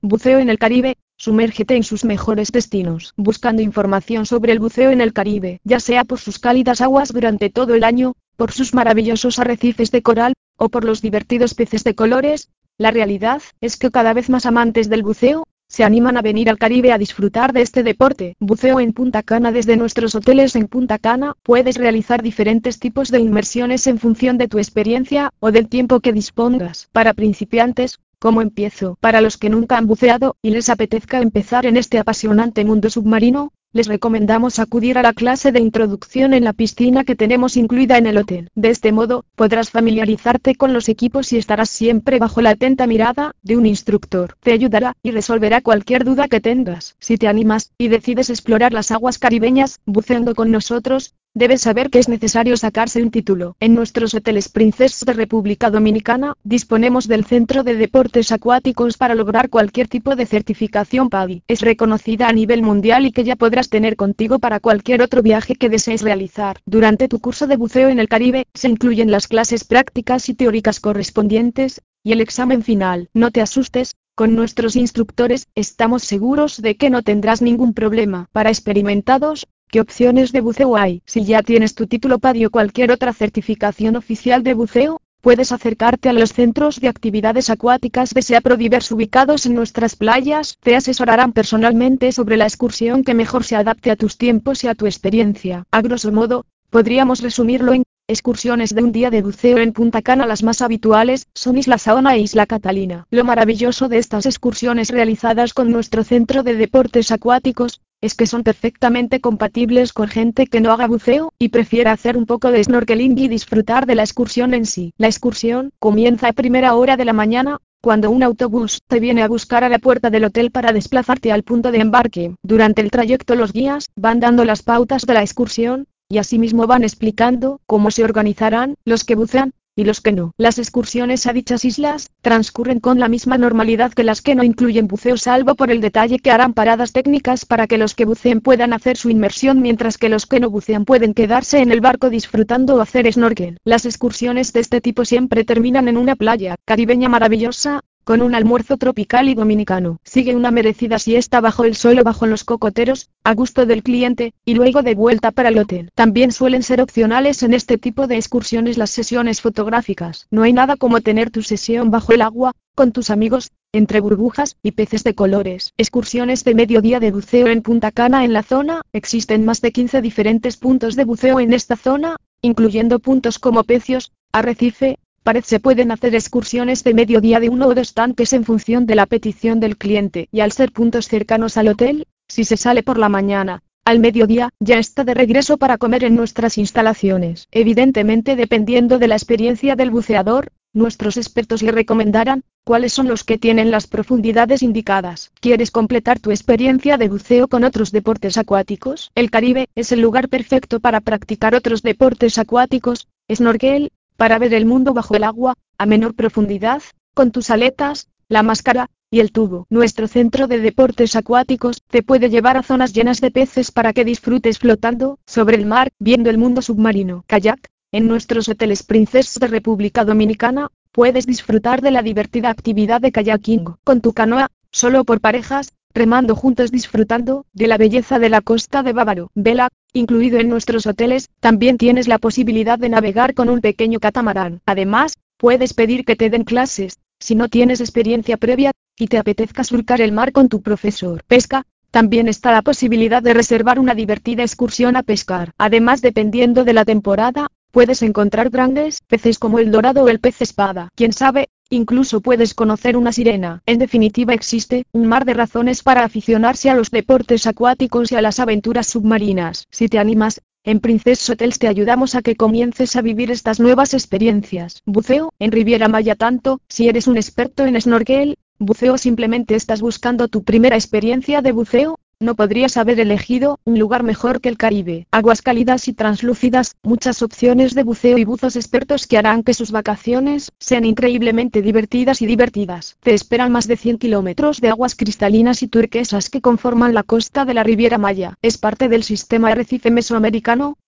Buceo en el Caribe. Sumérgete en sus mejores destinos, buscando información sobre el buceo en el Caribe, ya sea por sus cálidas aguas durante todo el año, por sus maravillosos arrecifes de coral, o por los divertidos peces de colores. La realidad es que cada vez más amantes del buceo se animan a venir al Caribe a disfrutar de este deporte. Buceo en Punta Cana. Desde nuestros hoteles en Punta Cana, puedes realizar diferentes tipos de inmersiones en función de tu experiencia, o del tiempo que dispongas. Para principiantes, ¿cómo empiezo? Para los que nunca han buceado, y les apetezca empezar en este apasionante mundo submarino, les recomendamos acudir a la clase de introducción en la piscina que tenemos incluida en el hotel. De este modo, podrás familiarizarte con los equipos y estarás siempre bajo la atenta mirada de un instructor. Te ayudará y resolverá cualquier duda que tengas. Si te animas y decides explorar las aguas caribeñas, buceando con nosotros, debes saber que es necesario sacarse un título. En nuestros hoteles Princess de República Dominicana, disponemos del Centro de Deportes Acuáticos para lograr cualquier tipo de certificación PADI. Es reconocida a nivel mundial y que ya podrás tener contigo para cualquier otro viaje que desees realizar. Durante tu curso de buceo en el Caribe, se incluyen las clases prácticas y teóricas correspondientes, y el examen final. No te asustes, con nuestros instructores, estamos seguros de que no tendrás ningún problema. Para experimentados, ¿qué opciones de buceo hay? Si ya tienes tu título PADI o cualquier otra certificación oficial de buceo, puedes acercarte a los centros de actividades acuáticas de SEA Prodivers ubicados en nuestras playas. Te asesorarán personalmente sobre la excursión que mejor se adapte a tus tiempos y a tu experiencia. A grosso modo, podríamos resumirlo en excursiones de un día de buceo en Punta Cana. Las más habituales son Isla Saona e Isla Catalina. Lo maravilloso de estas excursiones realizadas con nuestro centro de deportes acuáticos es que son perfectamente compatibles con gente que no haga buceo y prefiera hacer un poco de snorkeling y disfrutar de la excursión en sí. La excursión comienza a primera hora de la mañana, cuando un autobús te viene a buscar a la puerta del hotel para desplazarte al punto de embarque. Durante el trayecto los guías van dando las pautas de la excursión, y asimismo van explicando cómo se organizarán los que bucean y los que no. Las excursiones a dichas islas transcurren con la misma normalidad que las que no incluyen buceo, salvo por el detalle que harán paradas técnicas para que los que buceen puedan hacer su inmersión, mientras que los que no bucean pueden quedarse en el barco disfrutando o hacer snorkel. Las excursiones de este tipo siempre terminan en una playa caribeña maravillosa, con un almuerzo tropical y dominicano. Sigue una merecida siesta bajo el sol o bajo los cocoteros, a gusto del cliente, y luego de vuelta para el hotel. También suelen ser opcionales en este tipo de excursiones las sesiones fotográficas. No hay nada como tener tu sesión bajo el agua, con tus amigos, entre burbujas y peces de colores. Excursiones de mediodía de buceo en Punta Cana. En la zona, existen más de 15 diferentes puntos de buceo en esta zona, incluyendo puntos como Pecios, Arrecife, Pared. Se pueden hacer excursiones de mediodía de 1 o 2 tanques en función de la petición del cliente, y al ser puntos cercanos al hotel, si se sale por la mañana, al mediodía ya está de regreso para comer en nuestras instalaciones. Evidentemente, dependiendo de la experiencia del buceador, nuestros expertos le recomendarán cuáles son los que tienen las profundidades indicadas. ¿Quieres completar tu experiencia de buceo con otros deportes acuáticos? El Caribe es el lugar perfecto para practicar otros deportes acuáticos. Snorkel, para ver el mundo bajo el agua, a menor profundidad, con tus aletas, la máscara y el tubo. Nuestro centro de deportes acuáticos te puede llevar a zonas llenas de peces para que disfrutes flotando sobre el mar, viendo el mundo submarino. Kayak. En nuestros hoteles Princess de República Dominicana, puedes disfrutar de la divertida actividad de kayaking con tu canoa, solo por parejas, remando juntos disfrutando de la belleza de la costa de Bávaro. Vela, incluido en nuestros hoteles, también tienes la posibilidad de navegar con un pequeño catamarán. Además, puedes pedir que te den clases, si no tienes experiencia previa, y te apetezca surcar el mar con tu profesor. Pesca. También está la posibilidad de reservar una divertida excursión a pescar. Además, dependiendo de la temporada, puedes encontrar grandes peces como el dorado o el pez espada. Quién sabe, incluso puedes conocer una sirena. En definitiva, existe un mar de razones para aficionarse a los deportes acuáticos y a las aventuras submarinas. Si te animas, en Princess Hotels te ayudamos a que comiences a vivir estas nuevas experiencias. Buceo en Riviera Maya. Tanto si eres un experto en snorkel, buceo, simplemente estás buscando tu primera experiencia de buceo, no podrías haber elegido un lugar mejor que el Caribe. Aguas cálidas y translúcidas, muchas opciones de buceo y buzos expertos que harán que sus vacaciones sean increíblemente divertidas y divertidas. Te esperan más de 100 kilómetros de aguas cristalinas y turquesas que conforman la costa de la Riviera Maya. Es parte del sistema arrecife mesoamericano,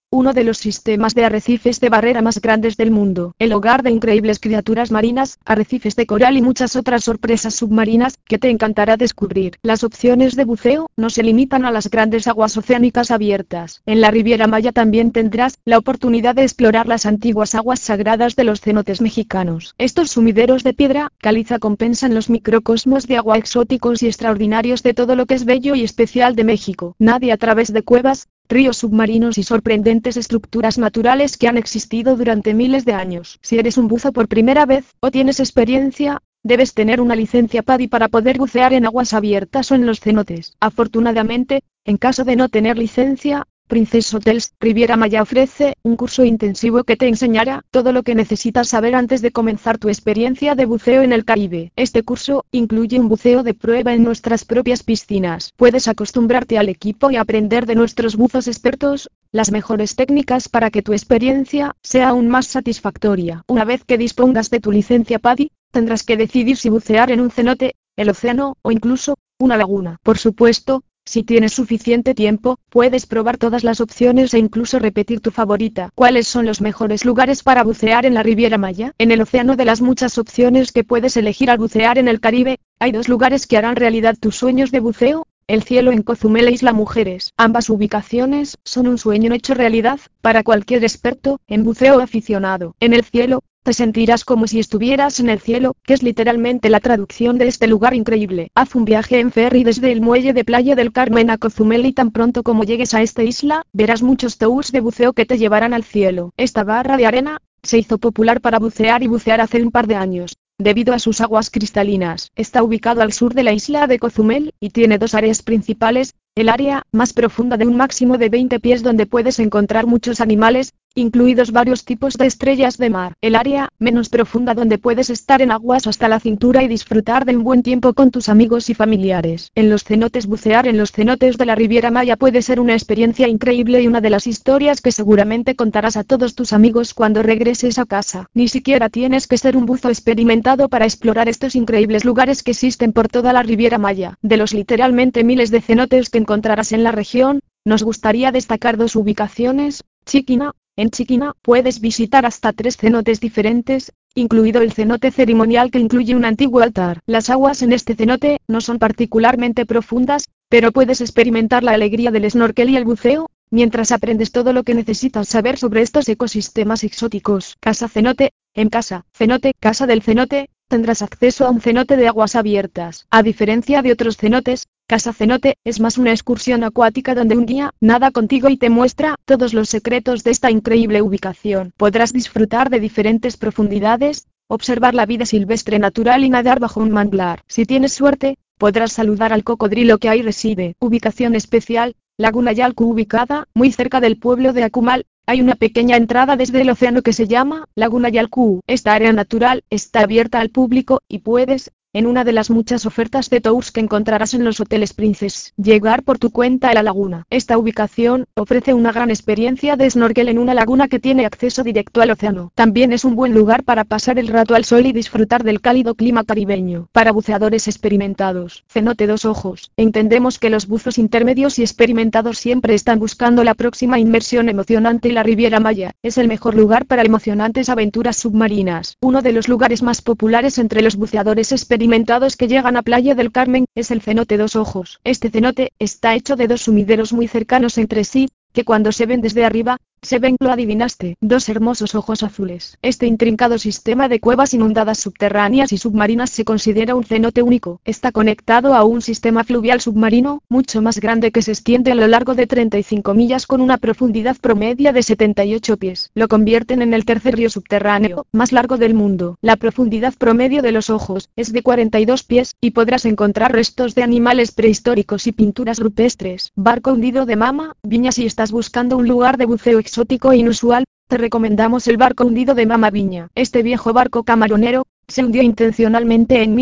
uno de los sistemas de arrecifes de barrera más grandes del mundo, el hogar de increíbles criaturas marinas, arrecifes de coral y muchas otras sorpresas submarinas que te encantará descubrir. Las opciones de buceo no se limitan a las grandes aguas oceánicas abiertas. En la Riviera Maya también tendrás la oportunidad de explorar las antiguas aguas sagradas de los cenotes mexicanos. Estos sumideros de piedra caliza compensan los microcosmos de agua exóticos y extraordinarios de todo lo que es bello y especial de México. Nadie a través de cuevas, ríos submarinos y sorprendentes estructuras naturales que han existido durante miles de años. Si eres un buzo por primera vez, o tienes experiencia, debes tener una licencia PADI para poder bucear en aguas abiertas o en los cenotes. Afortunadamente, en caso de no tener licencia, Princess Hotels Riviera Maya ofrece un curso intensivo que te enseñará todo lo que necesitas saber antes de comenzar tu experiencia de buceo en el Caribe. Este curso incluye un buceo de prueba en nuestras propias piscinas. Puedes acostumbrarte al equipo y aprender de nuestros buzos expertos las mejores técnicas para que tu experiencia sea aún más satisfactoria. Una vez que dispongas de tu licencia PADI, tendrás que decidir si bucear en un cenote, el océano o incluso una laguna. Por supuesto, si tienes suficiente tiempo, puedes probar todas las opciones e incluso repetir tu favorita. ¿Cuáles son los mejores lugares para bucear en la Riviera Maya? En el océano de las muchas opciones que puedes elegir al bucear en el Caribe, hay dos lugares que harán realidad tus sueños de buceo. El Cielo en Cozumel e Isla Mujeres. Ambas ubicaciones son un sueño hecho realidad para cualquier experto en buceo aficionado. En el Cielo, te sentirás como si estuvieras en el cielo, que es literalmente la traducción de este lugar increíble. Haz un viaje en ferry desde el muelle de Playa del Carmen a Cozumel y tan pronto como llegues a esta isla, verás muchos tours de buceo que te llevarán al cielo. Esta barra de arena se hizo popular para bucear y bucear hace un par de años, debido a sus aguas cristalinas. Está ubicado al sur de la isla de Cozumel, y tiene dos áreas principales, el área más profunda de un máximo de 20 pies donde puedes encontrar muchos animales, incluidos varios tipos de estrellas de mar. El área menos profunda donde puedes estar en aguas hasta la cintura y disfrutar de un buen tiempo con tus amigos y familiares. En los cenotes. Bucear en los cenotes de la Riviera Maya puede ser una experiencia increíble y una de las historias que seguramente contarás a todos tus amigos cuando regreses a casa. Ni siquiera tienes que ser un buzo experimentado para explorar estos increíbles lugares que existen por toda la Riviera Maya. De los literalmente miles de cenotes que encontrarás en la región, nos gustaría destacar dos ubicaciones. Chiquina. En Chiquina puedes visitar hasta 3 cenotes diferentes, incluido el cenote ceremonial que incluye un antiguo altar. Las aguas en este cenote no son particularmente profundas, pero puedes experimentar la alegría del snorkel y el buceo, mientras aprendes todo lo que necesitas saber sobre estos ecosistemas exóticos. Casa Cenote. En Casa Cenote, Casa del Cenote, tendrás acceso a un cenote de aguas abiertas. A diferencia de otros cenotes, Casa Cenote es más una excursión acuática donde un guía nada contigo y te muestra todos los secretos de esta increíble ubicación. Podrás disfrutar de diferentes profundidades, observar la vida silvestre natural y nadar bajo un manglar. Si tienes suerte, podrás saludar al cocodrilo que ahí reside. Ubicación especial. Laguna Yalcu. Ubicada muy cerca del pueblo de Acumal, hay una pequeña entrada desde el océano que se llama Laguna Yalcu. Esta área natural está abierta al público y puedes, en una de las muchas ofertas de tours que encontrarás en los hoteles Princess, llegar por tu cuenta a la laguna. Esta ubicación ofrece una gran experiencia de snorkel en una laguna que tiene acceso directo al océano. También es un buen lugar para pasar el rato al sol y disfrutar del cálido clima caribeño. Para buceadores experimentados. Cenote Dos Ojos. Entendemos que los buzos intermedios y experimentados siempre están buscando la próxima inmersión emocionante y la Riviera Maya es el mejor lugar para emocionantes aventuras submarinas. Uno de los lugares más populares entre los buceadores experimentados que llegan a Playa del Carmen es el cenote Dos Ojos. Este cenote está hecho de dos sumideros muy cercanos entre sí, que cuando se ven desde arriba, se ven, lo adivinaste, dos hermosos ojos azules. Este intrincado sistema de cuevas inundadas subterráneas y submarinas se considera un cenote único. Está conectado a un sistema fluvial submarino, mucho más grande que se extiende a lo largo de 35 millas con una profundidad promedia de 78 pies. Lo convierten en el tercer río subterráneo más largo del mundo. La profundidad promedio de los ojos es de 42 pies, y podrás encontrar restos de animales prehistóricos y pinturas rupestres. Barco hundido de Mama Viña. Si estás buscando un lugar de buceo exótico e inusual, te recomendamos el barco hundido de Mama Viña. Este viejo barco camaronero se hundió intencionalmente en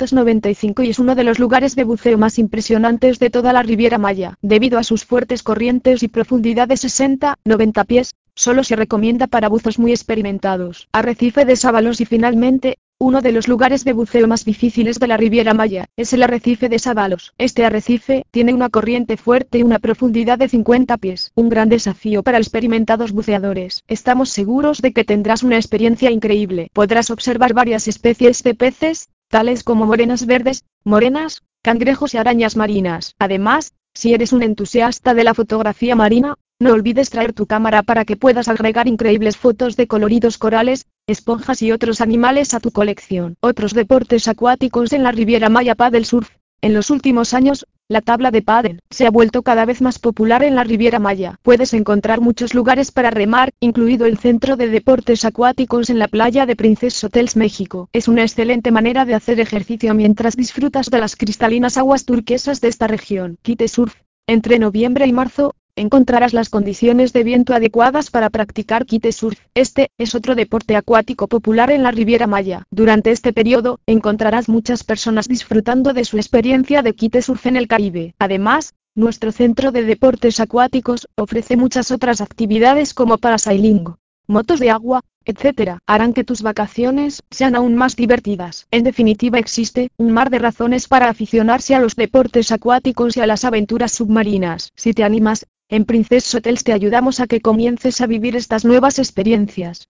1995 y es uno de los lugares de buceo más impresionantes de toda la Riviera Maya. Debido a sus fuertes corrientes y profundidad de 60-90 pies, solo se recomienda para buzos muy experimentados. Arrecife de Sábalos. Y finalmente, Uno de los lugares de buceo más difíciles de la Riviera Maya es el arrecife de Sábalos. Este arrecife tiene una corriente fuerte y una profundidad de 50 pies. Un gran desafío para experimentados buceadores. Estamos seguros de que tendrás una experiencia increíble. Podrás observar varias especies de peces, tales como morenas verdes, morenas, cangrejos y arañas marinas. Además, si eres un entusiasta de la fotografía marina, no olvides traer tu cámara para que puedas agregar increíbles fotos de coloridos corales, esponjas y otros animales a tu colección. Otros deportes acuáticos en la Riviera Maya: paddle surf. En los últimos años, la tabla de pádel se ha vuelto cada vez más popular en la Riviera Maya. Puedes encontrar muchos lugares para remar, incluido el Centro de Deportes Acuáticos en la playa de Princess Hotels, México. Es una excelente manera de hacer ejercicio mientras disfrutas de las cristalinas aguas turquesas de esta región. Kite surf. Entre noviembre y marzo, encontrarás las condiciones de viento adecuadas para practicar kite surf. Este es otro deporte acuático popular en la Riviera Maya. Durante este periodo, encontrarás muchas personas disfrutando de su experiencia de kite surf en el Caribe. Además, nuestro centro de deportes acuáticos ofrece muchas otras actividades como parasailing, motos de agua, etc. Harán que tus vacaciones sean aún más divertidas. En definitiva, existe un mar de razones para aficionarse a los deportes acuáticos y a las aventuras submarinas. Si te animas, en Princess Hotels te ayudamos a que comiences a vivir estas nuevas experiencias.